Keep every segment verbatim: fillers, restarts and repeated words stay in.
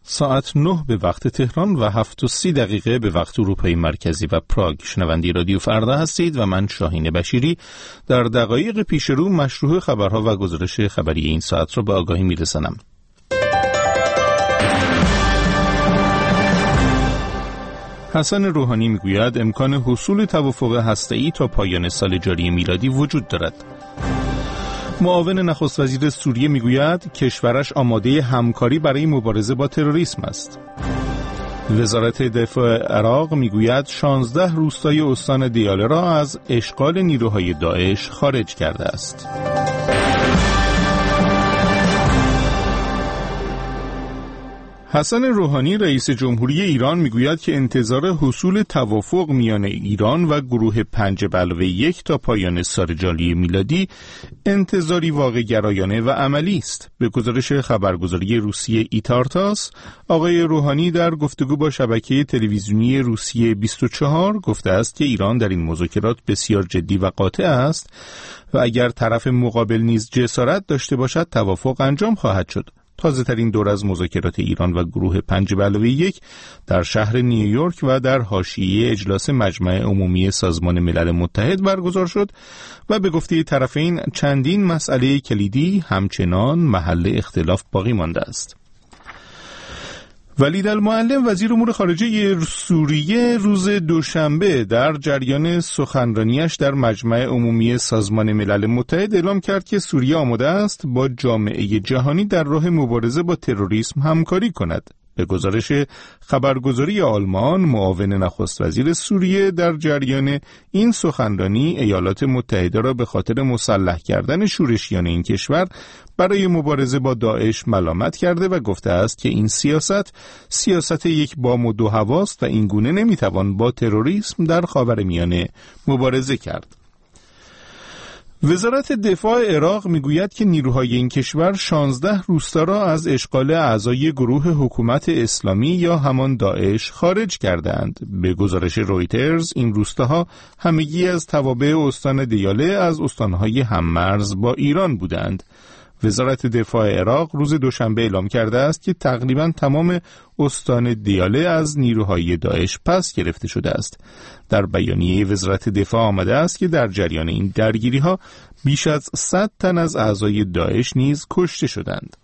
ساعت نه به وقت تهران و هفت و سی دقیقه به وقت اروپای مرکزی و پراگ. شنونده رادیو فردا هستید و من شاهین بشیری در دقایق پیش رو مشروع خبرها و گزارش خبری این ساعت را به آگاهی میرسانم. حسن روحانی میگوید امکان حصول توافق هسته‌ای تا پایان سال جاری میلادی وجود دارد. معاون نخست وزیر سوریه میگوید کشورش آماده همکاری برای مبارزه با تروریسم است. وزارت دفاع عراق میگوید شانزده روستای استان دیاله را از اشغال نیروهای داعش خارج کرده است. حسن روحانی رئیس جمهوری ایران میگوید که انتظار حصول توافق میان ایران و گروه پنج به علاوه یک تا پایان سال جاری میلادی انتظاری واقع گرایانه و عملی است. به گزارش خبرگزاری روسیه ایتارتاس، آقای روحانی در گفتگو با شبکه تلویزیونی روسیه بیست و چهار گفته است که ایران در این مذاکرات بسیار جدی و قاطع است و اگر طرف مقابل نیز جسارت داشته باشد توافق انجام خواهد شد. تازه ترین دور از مذاکرات ایران و گروه پنج به علاوه یک در شهر نیویورک و در حاشیه اجلاس مجمع عمومی سازمان ملل متحد برگزار شد و به گفته طرفین چندین مسئله کلیدی همچنان محل اختلاف باقی مانده است. ولید المعلم وزیر امور خارجه سوریه روز دوشنبه در جریان سخنرانیش در مجمع عمومی سازمان ملل متحد اعلام کرد که سوریه آماده است با جامعه جهانی در راه مبارزه با تروریسم همکاری کند. به گزارش خبرگزاری آلمان، معاون نخست وزیر سوریه در جریان این سخنرانی ایالات متحده را به خاطر مسلح کردن شورشیان این کشور برای مبارزه با داعش ملامت کرده و گفته است که این سیاست سیاست یک بام و دو هواست و این گونه نمیتوان با تروریسم در خاورمیانه مبارزه کرد. وزارت دفاع عراق میگوید که نیروهای این کشور شانزده روستا را از اشغال اعضای گروه حکومت اسلامی یا همان داعش خارج کردند. به گزارش رویترز این روستاها همگی از توابع استان دیاله از استانهای هممرز با ایران بودند. وزارت دفاع عراق روز دوشنبه اعلام کرده است که تقریباً تمام استان دیاله از نیروهای داعش پس گرفته شده است. در بیانیه وزارت دفاع آمده است که در جریان این درگیری‌ها بیش از صد تن از اعضای داعش نیز کشته شدند.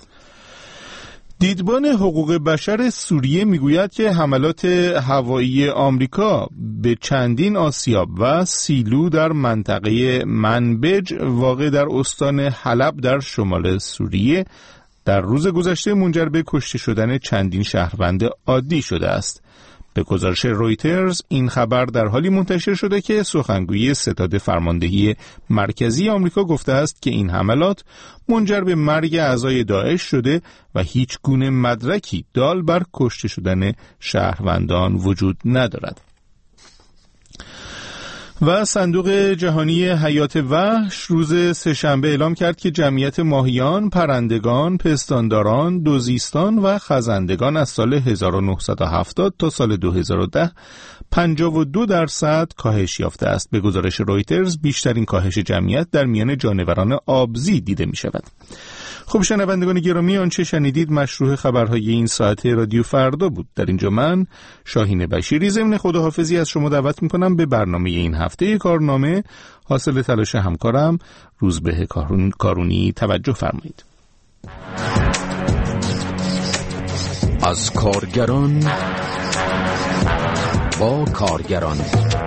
دیدبان حقوق بشر سوریه میگوید که حملات هوایی آمریکا به چندین آسیاب و سیلو در منطقه منبج واقع در استان حلب در شمال سوریه در روز گذشته منجر به کشته شدن چندین شهروند عادی شده است. به گزارش رویترز این خبر در حالی منتشر شده که سخنگوی ستاد فرماندهی مرکزی آمریکا گفته است که این حملات منجر به مرگ اعضای داعش شده و هیچ گونه مدرکی دال بر کشته شدن شهروندان وجود ندارد. و صندوق جهانی حیات وحش روز سه‌شنبه اعلام کرد که جمعیت ماهیان، پرندگان، پستانداران، دوزیستان و خزندگان از سال هزار و نهصد و هفتاد تا سال دو هزار و ده پنجاه و دو درصد کاهش یافته است. به گزارش رویترز بیشترین کاهش جمعیت در میان جانوران آبزی دیده می شود. خب شنوندگان گرامی، آنچه شنیدید مشروع خبرهای این ساعت رادیو فردا بود. در اینجا من شاهین بشیری ضمن خداحافظی از شما دعوت میکنم به برنامه این هفته کارنامه حاصل تلاش همکارم روزبه کارونی توجه فرمایید. از کارگران با کارگران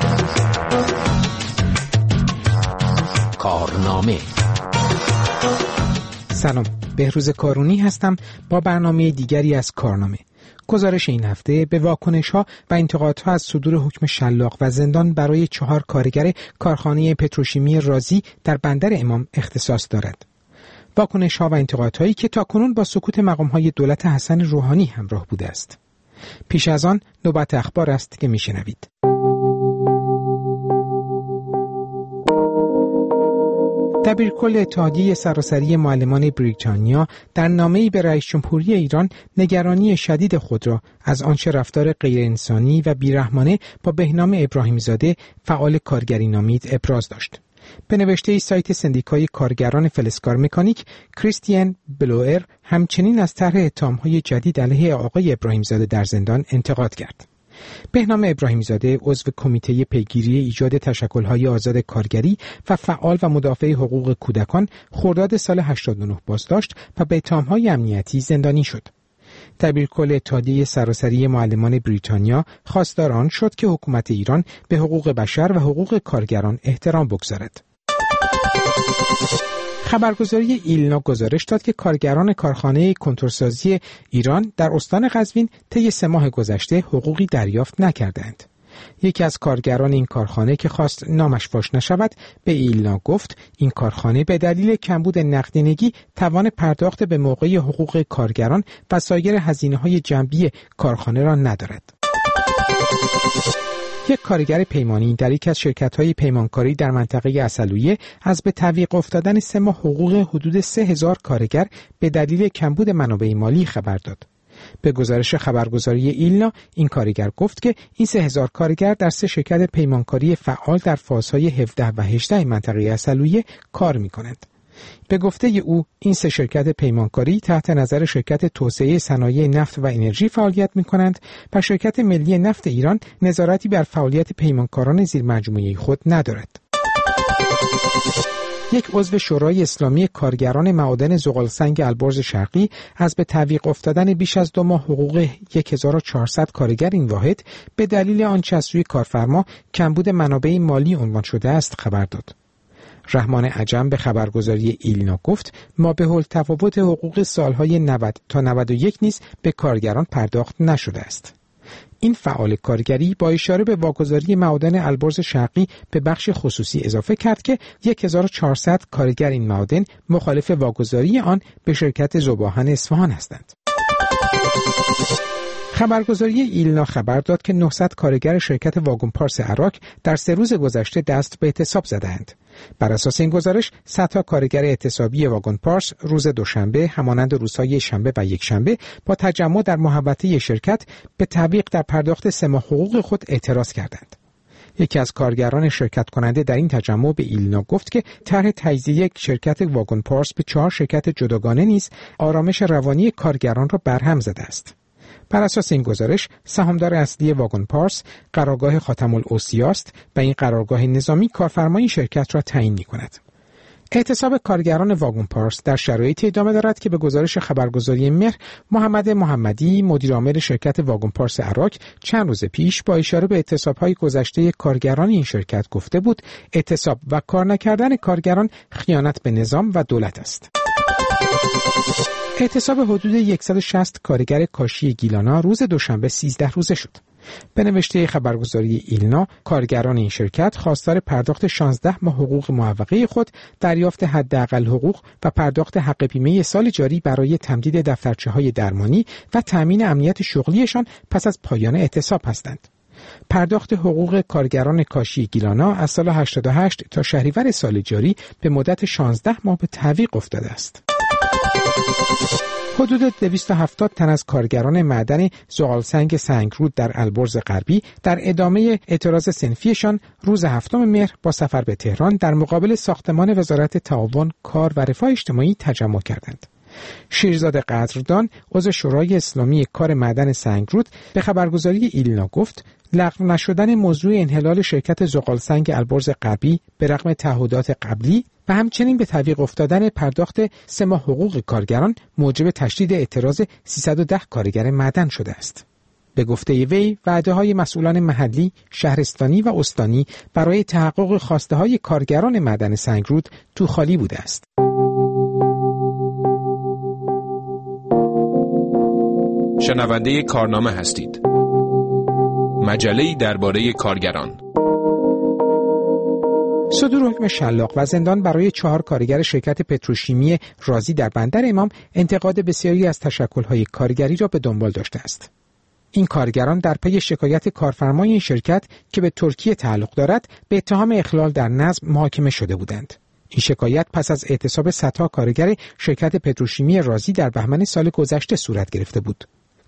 کارنامه. سلام، بهروز کارونی هستم با برنامه دیگری از کارنامه. گزارش این هفته به واکنش‌ها و انتقادها از صدور حکم شلاق و زندان برای چهار کارگر کارخانه پتروشیمی رازی در بندر امام اختصاص دارد. واکنش‌ها و انتقادهایی که تاکنون با سکوت مقام‌های دولت حسن روحانی همراه بوده است. پیش از آن نوبت اخبار است که می‌شنوید. دبیرکل اتحادیه سراسری معلمان بریتانیا در نامه‌ای به رئیس جمهوری ایران نگرانی شدید خود را از آنچه رفتار غیرانسانی و بیرحمانه با بهنام ابراهیم‌زاده فعال کارگری نامید ابراز داشت. به نوشته سایت سندیکای کارگران فلزکار مکانیک، کریستیان بلوئر همچنین از طرح اتهام‌های جدید علیه آقای ابراهیمزاده در زندان انتقاد کرد. بهنام ابراهیمزاده عضو کمیته پیگیری ایجاد تشکل‌های آزاد کارگری و فعال و مدافع حقوق کودکان خرداد سال هشتاد و نه بازداشت و به اتهام‌های امنیتی زندانی شد. دبیرکل اتحادیه سراسری معلمان بریتانیا خواستار آن شد که حکومت ایران به حقوق بشر و حقوق کارگران احترام بگذارد. خبرگزاری ایلنا گزارش داد که کارگران کارخانه کنتورسازی ایران در استان قزوین طی سه ماه گذشته حقوقی دریافت نکردند. یکی از کارگران این کارخانه که خواست نامش فاش نشود به ایلنا گفت این کارخانه به دلیل کمبود نقدینگی توان پرداخت به موقع حقوق کارگران و سایر هزینه‌های جنبی کارخانه را ندارد. یک کارگر پیمانی در یک از شرکت‌های پیمانکاری در منطقه عسلویه از به تعویق افتادن سه ماه حقوق حدود سه هزار کارگر به دلیل کمبود منابع مالی خبر داد. به گزارش خبرگزاری ایلنا این کارگر گفت که این سه هزار کارگر در سه شرکت پیمانکاری فعال در فازهای هفده و هجده منطقه عسلویه کار می‌کنند. به گفته او این سه شرکت پیمانکاری تحت نظر شرکت توسعه صنایع نفت و انرژی فعالیت می‌کنند و شرکت ملی نفت ایران نظارتی بر فعالیت پیمانکاران زیر مجموعه خود ندارد. یک عضو شورای اسلامی کارگران معادن زغالسنگ البرز شرقی از به تعویق افتادن بیش از دو ماه حقوق هزار و چهارصد کارگر این واحد به دلیل آنچه از سوی کارفرما کمبود منابع مالی عنوان شده است خبر داد. رحمان عجم به خبرگزاری ایلنا گفت ما به حال تفاوت حقوق سالهای نود تا نود و یک نیز به کارگران پرداخت نشده است. این فعال کارگری با اشاره به واگذاری معادن البرز شرقی به بخش خصوصی اضافه کرد که هزار و چهارصد کارگر این معادن مخالف واگذاری آن به شرکت ذوب‌آهن اصفهان هستند. خبرگزاری ایلنا خبر داد که نهصد کارگر شرکت واگن پارس عراق در سه روز گذشته دست به اعتصاب زدند. بر اساس این گزارش صدها کارگر اعتصابی واگن پارس روز دوشنبه همانند روزهای شنبه و یکشنبه با تجمع در محوطه شرکت به تعویق در پرداخت سه ماه حقوق خود اعتراض کردند. یکی از کارگران شرکت کننده در این تجمع به ایلنا گفت که طرح تجزیه یک شرکت واگن پارس به چهار شرکت جداگانه نیز آرامش روانی کارگران را برهم زده است. بر اساس این گزارش سهامدار اصلی واگن پارس قرارگاه خاتم الاوصیا است و این قرارگاه نظامی کارفرمای شرکت را تعیین می‌کند. اعتصاب کارگران واگن پارس در شرایطی ادامه دارد که به گزارش خبرگزاری مهر محمد محمدی مدیرعامل شرکت واگن پارس عراق چند روز پیش با اشاره به اعتصاب‌های گذشته کارگران این شرکت گفته بود اعتصاب و کار نکردن کارگران خیانت به نظام و دولت است. اعتصاب حدود صد و شصت کارگر کاشی گیلانا روز دوشنبه سیزده روزه شد. به نوشته خبرگزاری ایلنا، کارگران این شرکت خواستار پرداخت شانزده ماه حقوق معوقه خود، دریافت حداقل حقوق و پرداخت حق بیمه سال جاری برای تمدید دفترچه‌های درمانی و تأمین امنیت شغلیشان پس از پایان اعتصاب هستند. پرداخت حقوق کارگران کاشی گیلانا از سال هشتاد و هشت تا شهریور سال جاری به مدت شانزده ماه به تعویق افتاده است. حدود دویست و هفتاد تن از کارگران معدن زغالسنگ سنگرود در البرز غربی در ادامه اعتراض صنفیشان روز هفتم مهر با سفر به تهران در مقابل ساختمان وزارت تعاون، کار و رفاه اجتماعی تجمع کردند. شیرزاد قدردان عضو شورای اسلامی کار معدن سنگرود به خبرگزاری ایلنا گفت لغو نشدن موضوع انحلال شرکت زغالسنگ البرز غربی به رغم تعهدات قبلی و همچنین به تعویق افتادن پرداخت سه ماه حقوق کارگران موجب تشدید اعتراض سیصد و ده کارگر معدن شده است. به گفته وی وعده‌های مسئولان محلی، شهرستانی و استانی برای تحقق خواسته‌های کارگران معدن سنگرود تو خالی بوده است. شنونده کارنامه هستید. مجله‌ای درباره کارگران. صدور حکم شلاق و زندان برای چهار کارگر شرکت پتروشیمی رازی در بندر امام انتقاد بسیاری از تشکل‌های کارگری را به دنبال داشته است. این کارگران در پی شکایت کارفرمای این شرکت که به ترکیه تعلق دارد به اتهام اخلال در نظم محاکمه شده بودند. این شکایت پس از اعتصاب صدها کارگر شرکت پتروشیمی رازی در بهمن سال گذشته صورت گرفته بود.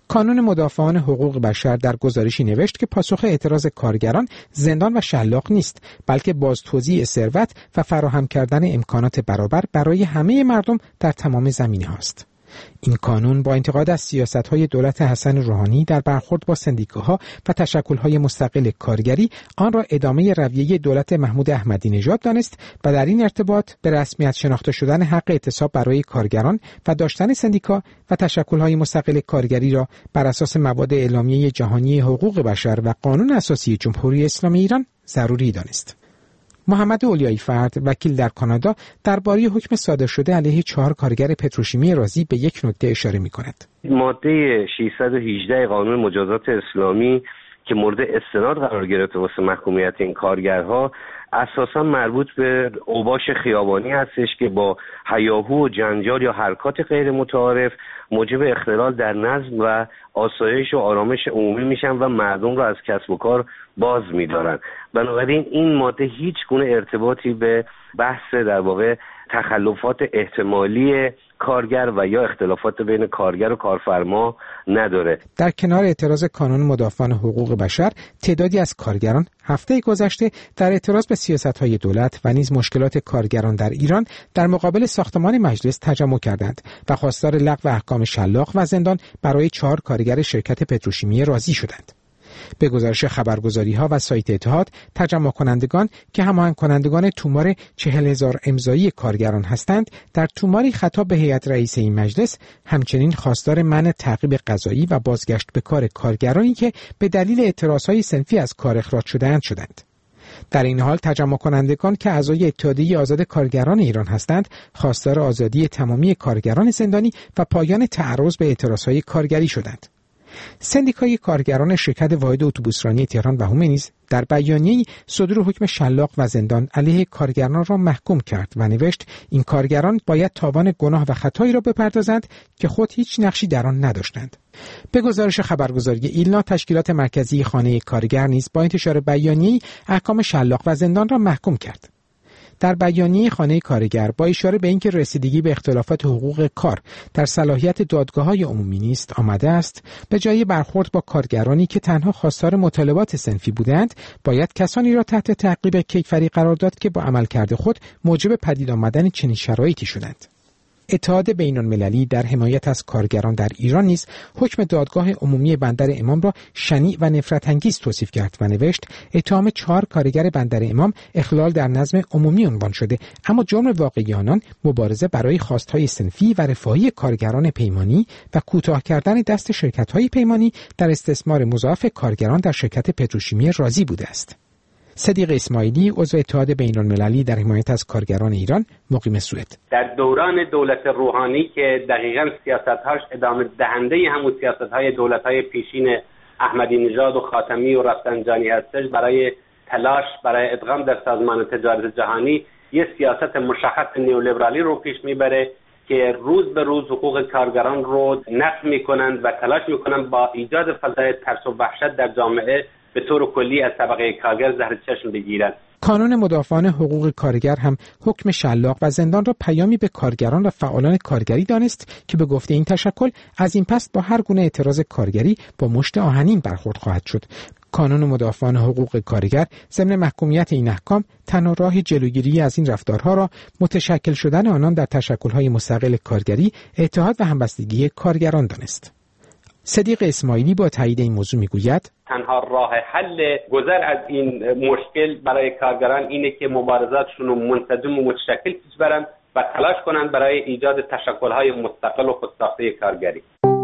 کانون مدافعان حقوق بشر در گزارشی نوشت که پاسخ اعتراض کارگران زندان و شلاق نیست، بلکه بازتوزیع ثروت و فراهم کردن امکانات برابر برای همه مردم در تمام زمینه‌ها است. این کانون با انتقاد از سیاست‌های دولت حسن روحانی در برخورد با سندیکاها و تشکل‌های مستقل کارگری آن را ادامه رویه دولت محمود احمدی نژاد دانست و در این ارتباط به رسمیت شناخته شدن حق اعتصاب برای کارگران و داشتن سندیکا و تشکل‌های مستقل کارگری را بر اساس مواد اعلامیه جهانی حقوق بشر و قانون اساسی جمهوری اسلامی ایران ضروری دانست. محمد اولیایی فرد، وکیل در کانادا، درباره حکم صادر شده علیه چهار کارگر پتروشیمی رازی به یک نکته اشاره می‌کند. ماده ششصد و هجده قانون مجازات اسلامی که مورد استناد قرار گرفته واسه محکومیت این کارگرها اساسا مربوط به اوباش خیابانی هستش که با هیاهو و جنجال یا حرکات غیر متعارف موجب اختلال در نظم و آسایش و آرامش عمومی میشن و مردم را از کسب و کار باز می‌دارن. بنابراین این ماده هیچ گونه ارتباطی به بحث در واقع تخلفات احتمالی کارگر و یا اختلافات بین کارگر و کارفرما نداره. در کنار اعتراض کانون مدافعان حقوق بشر، تعدادی از کارگران هفته گذشته در اعتراض به سیاست‌های دولت و نیز مشکلات کارگران در ایران در مقابل ساختمان مجلس تجمع کردند و خواستار لغو احکام شلاق و زندان برای چهار کارگر شرکت پتروشیمی رازی شدند. به گزارش خبرگزاری‌ها و سایت اتحاد، تجمع کنندگان که هماهنگ کنندگان تومار چهل هزار امضایی کارگران هستند، در توماری خطاب به هیئت رئیسه این مجلس همچنین خواستار منع تعقیب قضایی و بازگشت به کار کارگرانی که به دلیل اعتراضهای صنفی از کار اخراج شده‌اند شدند. در این حال تجمع کنندگان که اعضای اتحادیه آزاد کارگران ایران هستند، خواستار آزادی تمامی کارگران زندانی و پایان تعرض به اعتراضهای کارگری شدند. سندیکای کارگران شرکت واحد اتوبوسرانی تهران و هومه نیز در بیانیه‌ای صدور حکم شلاق و زندان علیه کارگران را محکوم کرد و نوشت این کارگران باید تاوان گناه و خطایی را بپردازند که خود هیچ نقشی در آن نداشتند. به گزارش خبرگزاری ایلنا، تشکیلات مرکزی خانه کارگر نیز با انتشار بیانیه‌ای احکام شلاق و زندان را محکوم کرد. در بیانیه خانه کارگر با اشاره به اینکه رسیدگی به اختلافات حقوق کار در صلاحیت دادگاه‌های عمومی نیست آمده است، به جای برخورد با کارگرانی که تنها خواستار مطالبات صنفی بودند، باید کسانی را تحت تعقیب کیفری قرار داد که با عملکرد خود موجب پدید آمدن چنین شرایطی شدند. اتحاد بین‌المللی در حمایت از کارگران در ایران نیز حکم دادگاه عمومی بندر امام را شنیع و نفرت انگیز توصیف کرد و نوشت اتهام چهار کارگر بندر امام اخلال در نظم عمومی عنوان شده، اما جرم واقعی آنان مبارزه برای خواستهای صنفی و رفاهی کارگران پیمانی و کوتاه کردن دست شرکت‌های پیمانی در استثمار مضاعف کارگران در شرکت پتروشیمی رازی بوده است. صدیق اسماعیلی، عضو اتحاد بین‌المللی در حمایت از کارگران ایران، مقیم سوئد: در دوران دولت روحانی که دقیقاً سیاست‌هاش ادامه دهنده همون سیاست‌های دولت‌های پیشین احمدی نژاد و خاتمی و رفسنجانی هستش، برای تلاش برای ادغام در سازمان تجارت جهانی یه سیاست مشخص نیولیبرالی رو پیش میبره که روز به روز حقوق کارگران رو نقض میکنند و تلاش میکنند با ایجاد فضای ترس و وحشت در جامعه به طور کلی از طبقه کارگر زهر چشم بگیرند. کانون مدافعان حقوق کارگر هم حکم شلاق و زندان را پیامی به کارگران و فعالان کارگری دانست که به گفته این تشکل از این پس با هر گونه اعتراض کارگری با مشت آهنین برخورد خواهد شد. کانون مدافعان حقوق کارگر ضمن محکومیت این احکام تنها راه جلوگیری از این رفتارها را متشکل شدن آنان در تشکل‌های مستقل کارگری، اتحاد و همبستگی کارگران دانست. صدیق اسماعیلی با تایید این موضوع میگوید تنها راه حل گذر از این مشکل برای کارگران اینه که مبارزاتشون رو منسجم و متشکل پیش برند و تلاش کنند برای ایجاد تشکل‌های مستقل و خودساخته کارگری.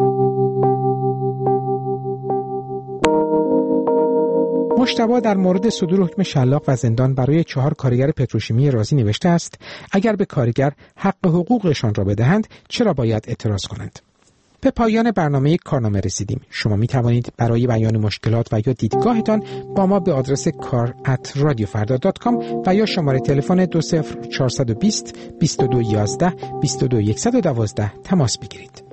مجتبی در مورد صدور حکم شلاق و زندان برای چهار کارگر پتروشیمی رازی نوشته است اگر به کارگر حق حقوقشان را بدهند چرا باید اعتراض کنند؟ به پایان برنامه کارنامه رسیدیم. شما می توانید برای بیان مشکلات و یا دیدگاهتان با ما به آدرس کار ات رادیو فردا دات کام و یا شماره تلفن دو صفر چهار دو صفر بیست و دو یازده بیست و دو صد و دوازده تماس بگیرید.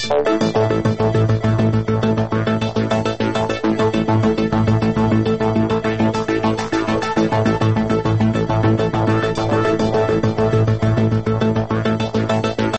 بدرود.